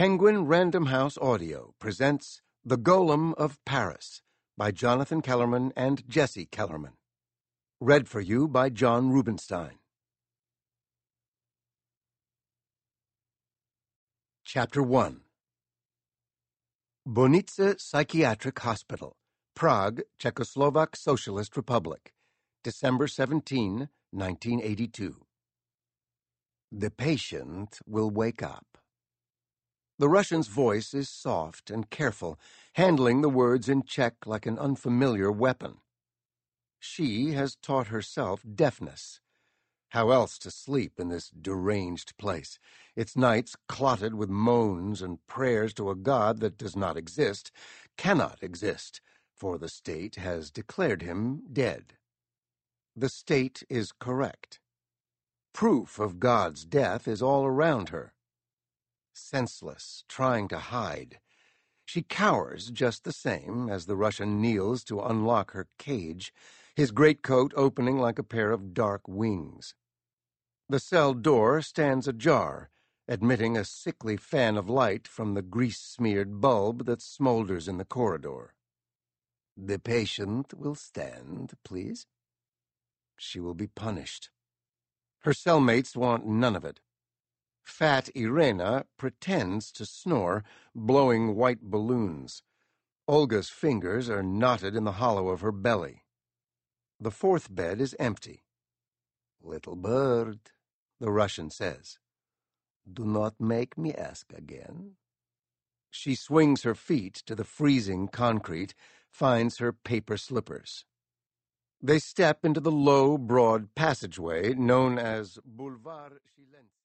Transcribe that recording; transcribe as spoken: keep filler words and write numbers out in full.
Penguin Random House Audio presents The Golem of Paris by Jonathan Kellerman and Jesse Kellerman. Read for you by John Rubenstein. Chapter one. Bonice Psychiatric Hospital, Prague, Czechoslovak Socialist Republic, December seventeenth, nineteen eighty-two. The patient will wake up. The Russian's voice is soft and careful, handling the words in Czech like an unfamiliar weapon. She has taught herself deafness. How else to sleep in this deranged place, its nights clotted with moans and prayers to a God that does not exist, cannot exist, for the state has declared him dead. The state is correct. Proof of God's death is all around her. Senseless, trying to hide. She cowers just the same as the Russian kneels to unlock her cage, his greatcoat opening like a pair of dark wings. The cell door stands ajar, admitting a sickly fan of light from the grease-smeared bulb that smolders in the corridor. The patient will stand, please. She will be punished. Her cellmates want none of it. Fat Irena pretends to snore, blowing white balloons. Olga's fingers are knotted in the hollow of her belly. The fourth bed is empty. "Little bird," the Russian says, "do not make me ask again." She swings her feet to the freezing concrete, finds her paper slippers. They step into the low, broad passageway known as Boulevard Chilenski.